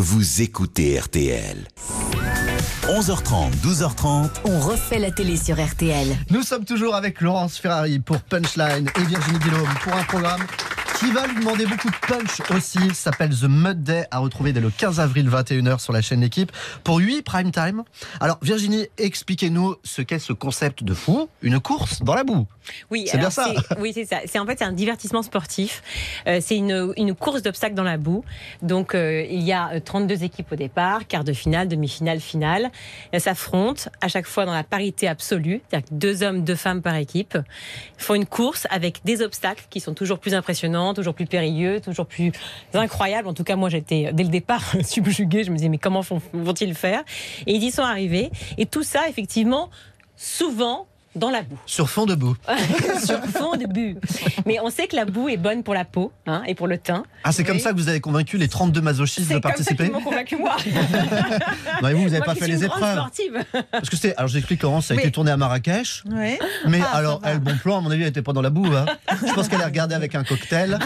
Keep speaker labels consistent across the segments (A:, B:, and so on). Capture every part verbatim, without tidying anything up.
A: vous écoutez R T L. onze heures trente, douze heures trente.
B: On refait la télé sur R T L.
C: Nous sommes toujours avec Laurence Ferrari pour Punchline et Virginie Guillaume pour un programme qui va lui demander beaucoup de punch aussi. Il s'appelle The Mud Day, à retrouver dès le quinze avril vingt et une heures sur la chaîne L'équipe pour huit prime time. Alors Virginie, expliquez-nous ce qu'est ce concept de fou, une course dans la boue.
D: Oui,
C: c'est
D: alors
C: bien ça.
D: c'est, oui, c'est ça. C'est en fait c'est un divertissement sportif. Euh, c'est une, une course d'obstacles dans la boue. Donc euh, il y a trente-deux équipes au départ, quart de finale, demi-finale, finale. Elles s'affrontent à chaque fois dans la parité absolue, c'est-à-dire deux hommes, deux femmes par équipe. Ils font une course avec des obstacles qui sont toujours plus impressionnants, toujours plus périlleux, toujours plus incroyables. En tout cas, moi, j'étais dès le départ subjuguée. Je me disais, mais comment font, vont-ils faire ? Et ils y sont arrivés. Et tout ça, effectivement, souvent dans la boue.
C: Sur fond de boue.
D: Sur fond de boue. Mais on sait que la boue est bonne pour la peau, hein, et pour le teint.
C: Ah, c'est oui. Comme ça que vous avez convaincu les trente-deux masochistes
D: c'est
C: de participer ?
D: C'est comme ça qu'ils m'ont convaincu, moi.
C: Non, mais vous, vous n'avez
D: moi
C: pas fait les épreuves.
D: Sportive.
C: Parce que c'était, alors j'explique comment ça a
D: oui.
C: été tourné à Marrakech.
D: Oui.
C: Mais ah, alors, elle, bon plan, à mon avis, elle n'était pas dans la boue. Hein. Je pense qu'elle a regardé avec un cocktail.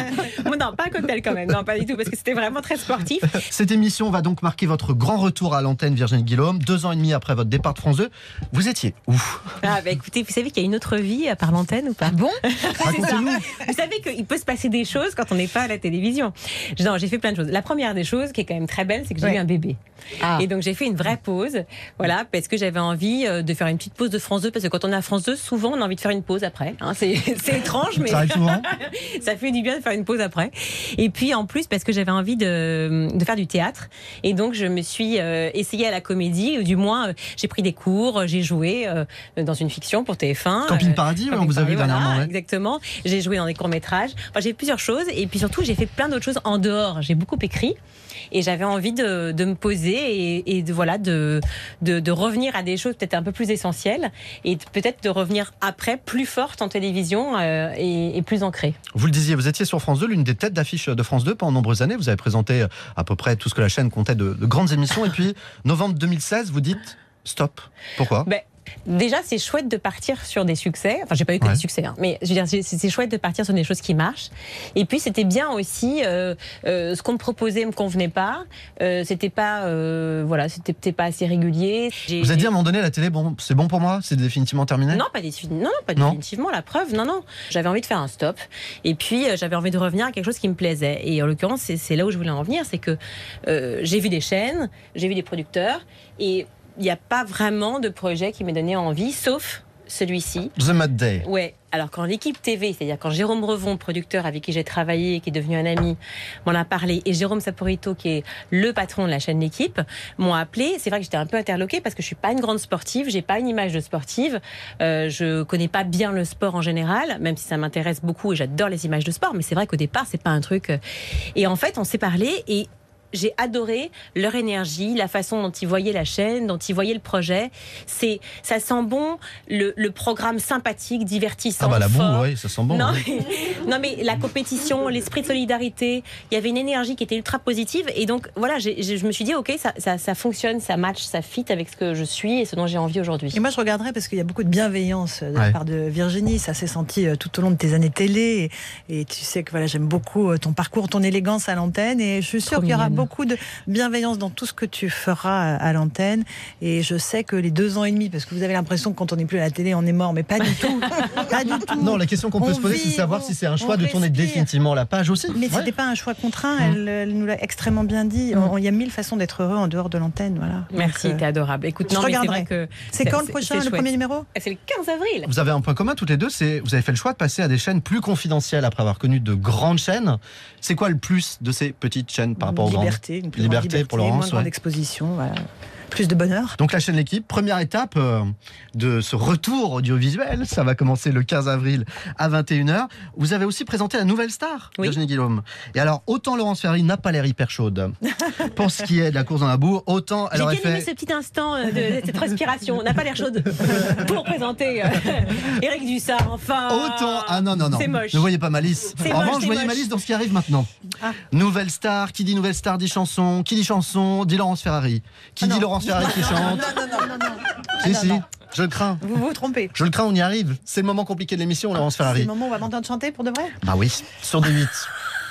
D: Non, pas un cocktail quand même. Non, pas du tout, parce que c'était vraiment très sportif.
C: Cette émission va donc marquer votre grand retour à l'antenne, Virginie Guillaume. Deux ans et demi après votre départ de France deux. Vous étiez où ?
D: Ah, bah écoutez, vous savez qu'il y a une autre vie à part l'antenne ou pas ?
B: Bon ?
C: Racontez-nous.
D: Vous savez qu'il peut se passer des choses quand on n'est pas à la télévision. Non, j'ai fait plein de choses. La première des choses, qui est quand même très belle, c'est que j'ai
B: ouais.
D: eu un bébé.
B: Ah.
D: Et donc j'ai fait une vraie pause, voilà, parce que j'avais envie de faire une petite pause de France deux, parce que quand on est à France deux, souvent on a envie de faire une pause après. Hein, c'est, c'est étrange, mais
C: ça arrive souvent.
D: Ça fait du bien de faire une pause après. Et puis en plus, parce que j'avais envie de, de faire du théâtre, et donc je me suis euh, essayée à la comédie, ou du moins euh, j'ai pris des cours, j'ai joué euh, dans une fiction pour T F un.
C: Camping Paradis, euh, on vous a vu
D: voilà,
C: dernièrement. Ouais.
D: Exactement. J'ai joué dans des courts-métrages. Enfin, j'ai fait plusieurs choses, et puis surtout j'ai fait plein d'autres choses en dehors. J'ai beaucoup écrit. Et j'avais envie de, de me poser et, et de, voilà, de, de, de revenir à des choses peut-être un peu plus essentielles et peut-être de revenir après plus forte en télévision euh, et, et plus ancrée.
C: Vous le disiez, vous étiez sur France deux, l'une des têtes d'affiche de France deux pendant de nombreuses années. Vous avez présenté à peu près tout ce que la chaîne comptait de, de grandes émissions. Et puis, novembre deux mille seize, vous dites stop. Pourquoi ?
D: ben, Déjà, c'est chouette de partir sur des succès. Enfin, j'ai pas eu que
C: ouais.
D: des succès, hein, mais je veux dire, c'est, c'est chouette de partir sur des choses qui marchent. Et puis, c'était bien aussi euh, euh, ce qu'on me proposait me convenait pas. Euh, c'était pas, euh, voilà, c'était peut-être pas assez régulier. J'ai,
C: vous avez dit à
D: j'ai...
C: un moment donné, la télé, bon, c'est bon pour moi, c'est définitivement terminé.
D: Non, pas, défi... non, non, pas
C: non.
D: définitivement. La preuve, non, non. J'avais envie de faire un stop. Et puis, euh, j'avais envie de revenir à quelque chose qui me plaisait. Et en l'occurrence, c'est, c'est là où je voulais en venir, c'est que euh, j'ai vu des chaînes, j'ai vu des producteurs, et il n'y a pas vraiment de projet qui m'ait donné envie, sauf celui-ci.
C: The Mud Day.
D: Ouais. Alors quand l'équipe T V, c'est-à-dire quand Jérôme Revon, producteur avec qui j'ai travaillé et qui est devenu un ami, m'en a parlé, et Jérôme Saporito, qui est le patron de la chaîne L'équipe, m'ont appelé. C'est vrai que j'étais un peu interloquée parce que je suis pas une grande sportive, j'ai pas une image de sportive, euh, je connais pas bien le sport en général, même si ça m'intéresse beaucoup et j'adore les images de sport, mais c'est vrai qu'au départ c'est pas un truc. Et en fait on s'est parlé et j'ai adoré leur énergie, la façon dont ils voyaient la chaîne, dont ils voyaient le projet. C'est, ça sent bon, le, le programme sympathique, divertissant,
C: ah bah la boue,
D: fort.
C: oui, ça sent bon.
D: Non,
C: ouais.
D: mais, non mais la compétition, l'esprit de solidarité, il y avait une énergie qui était ultra positive. Et donc voilà, j'ai, j'ai, je me suis dit, ok, ça, ça, ça fonctionne, ça match, ça fit avec ce que je suis et ce dont j'ai envie aujourd'hui.
E: Et moi je regarderais parce qu'il y a beaucoup de bienveillance de la
C: ouais.
E: part de Virginie. Ça s'est senti tout au long de tes années télé. Et, et tu sais que voilà, j'aime beaucoup ton parcours, ton élégance à l'antenne. Et je suis sûre Trop qu'il y aura mignonne. beaucoup de bienveillance dans tout ce que tu feras à l'antenne. Et je sais que les deux ans et demi, parce que vous avez l'impression que quand on n'est plus à la télé, on est mort, mais pas du tout. Pas du tout.
C: Non, la question qu'on peut
E: on
C: se poser,
E: vit,
C: c'est de savoir
E: on,
C: si c'est un choix de tourner
E: respire.
C: définitivement la page aussi.
E: Mais
C: ouais.
E: c'était pas un choix contraint.
C: Mmh.
E: Elle, elle nous l'a extrêmement bien dit.
C: Mmh.
E: Il y a mille façons d'être heureux en dehors de l'antenne. Voilà.
D: Merci,
E: Donc,
D: t'es adorable. Écoute,
E: je
D: non, mais c'est
E: regarderai.
D: vrai que
E: c'est quand le prochain, le premier numéro ?
D: C'est le quinze avril.
C: Vous avez un point commun toutes les deux, c'est vous avez fait le choix de passer à des chaînes plus confidentielles après avoir connu de grandes chaînes. C'est quoi le plus de ces petites chaînes par rapport aux grandes ?
E: Liberté, une plus
C: liberté,
E: grande liberté
C: pour Laurence,
E: moins de grande
C: ouais.
E: exposition, voilà. Plus de bonheur.
C: Donc la chaîne L'équipe, première étape euh, de ce retour audiovisuel, ça va commencer le quinze avril à vingt et une heures. Vous avez aussi présenté la nouvelle star,
D: oui.
C: Virginie Guillaume. Et alors, autant Laurence Ferrari n'a pas l'air hyper chaude pour ce qui est de la course dans la boue, autant elle
D: J'ai
C: aurait
D: bien aimé
C: fait...
D: ce petit instant de, de cette respiration. On n'a pas l'air chaude pour présenter euh, Éric Dussard, enfin.
C: Autant... Ah non, non, non.
D: C'est moche.
C: Ne voyez pas Malice.
D: C'est
C: en
D: moche,
C: revanche, je voyais
D: moche.
C: Malice dans ce qui arrive maintenant.
E: Ah.
C: Nouvelle star, qui dit nouvelle star dit chanson, qui dit chanson dit Laurence Ferrari. Qui
E: Ah
C: dit
E: non.
C: Laurence Ferrari qui chante.
E: Non, non, non, non, non.
C: Si,
E: non,
C: si,
E: non.
C: je le crains.
E: Vous vous trompez.
C: Je le crains, on y arrive. C'est le moment compliqué de l'émission, Laurence
E: C'est
C: Ferrari.
E: le moment où on va m'entendre chanter pour de vrai ?
C: Ah oui, sur D huit.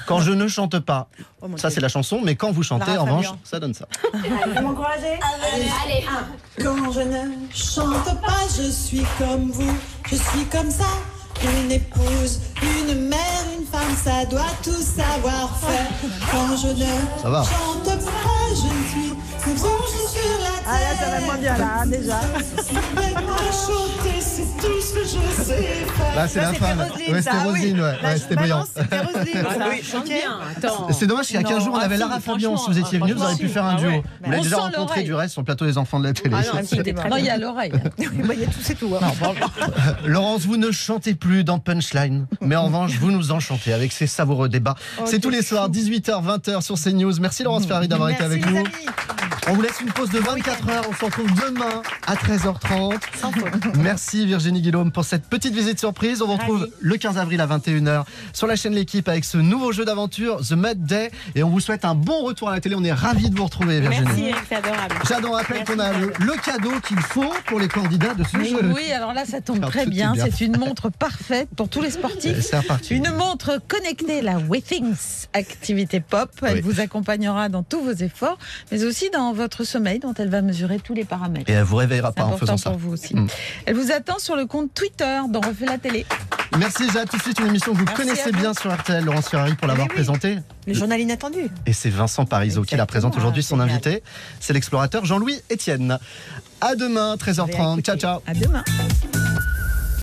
C: Quand je ne chante pas,
E: Oh, mon
C: ça
E: Dieu.
C: c'est la chanson, mais quand vous chantez,
E: Lara
C: en revanche,
E: Fabian.
C: ça donne ça.
E: Allez, m'encourager.
F: Allez, allez.
G: Quand je ne chante pas, je suis comme vous, je suis comme ça. Une épouse, une mère, une femme, ça doit tout savoir faire. Quand je ne
C: Ça va.
G: chante pas, je ne suis que bouche sur la terre.
E: Ah là, ça va moins bien là, hein, déjà.
G: Laisse-moi chanter, c'est tout ce que je sais faire.
C: Là, c'est
E: Ça,
C: la
E: c'était
C: femme.
E: Roselyne,
C: Ouais,
E: ça,
C: c'était
E: ah oui.
C: Roselyne, ouais.
E: Là,
C: Ouais,
E: je
C: c'était
E: balance,
C: brillant.
E: C'était Roselyne,
D: Ah,
E: ça.
D: oui, chante
E: Ok.
D: bien. Attends.
C: C'est dommage qu'il y a
D: Non,
C: quinze jours, on
D: ah,
C: avait
D: si,
C: Lara Fabian. Si
D: franchement,
C: vous étiez venu, vous auriez pu faire un
D: ah
C: duo.
D: ouais.
C: Vous l'avez
D: On
C: déjà
D: sent
C: rencontré
D: l'oreille.
C: du reste sur le plateau des enfants de la télé.
D: Ah non, c'était très
H: Non, il y
D: bien.
H: a l'oreille.
E: Oui, bah, il y a tout, c'est tout. hein.
C: Laurence, vous ne chantez plus dans Punchline, mais en revanche, vous nous enchantez avec ces savoureux débats.
E: Oh,
C: C'est tous
E: quel
C: les soirs, dix-huit heures, vingt heures sur CNews. Merci Laurence Ferrari d'avoir été
E: Merci,
C: avec
E: les
C: nous.
E: amis.
C: On vous laisse une pause de vingt-quatre heures. On se retrouve demain à treize heures trente.
E: Sans faute.
C: Merci Virginie Guillaume pour cette petite visite surprise. On vous retrouve
E: Ravi.
C: le quinze avril à vingt et une heures sur la chaîne L'équipe avec ce nouveau jeu d'aventure, The Mud Day. Et on vous souhaite un bon retour à la télé. On est ravis de vous retrouver, Virginie.
D: Merci Eric, c'est adorable.
C: J'adore rappeler
D: Merci,
C: qu'on a le, le cadeau qu'il faut pour les candidats de ce
H: Oui,
C: jeu.
H: oui, alors là, ça tombe
C: Alors,
H: très
C: tout est
H: bien.
C: bien.
H: C'est une montre parfaite pour tous les
C: Et
H: sportifs.
C: C'est reparti.
H: Une montre connectée, la Withings Activité Pop. Elle
C: Oui.
H: vous accompagnera dans tous vos efforts, mais aussi dans votre sommeil, dont elle va mesurer tous les paramètres.
C: Et elle vous réveillera
H: C'est
C: pas en
H: important
C: faisant ça.
H: pour vous aussi.
C: Mm.
H: Elle vous attend sur le compte Twitter dont refait la télé.
C: Merci Jade, tout de suite une émission que vous
H: Merci
C: connaissez
H: à vous.
C: bien sur R T L, Laurence Ferrari pour l'avoir
E: oui.
C: présentée.
E: Le journal inattendu.
C: Et c'est Vincent Parisot qui la présente
E: Exactement.
C: aujourd'hui, son
E: Génial.
C: invité. C'est l'explorateur Jean-Louis Etienne. À demain, treize heures trente. Ciao, ciao.
H: À demain.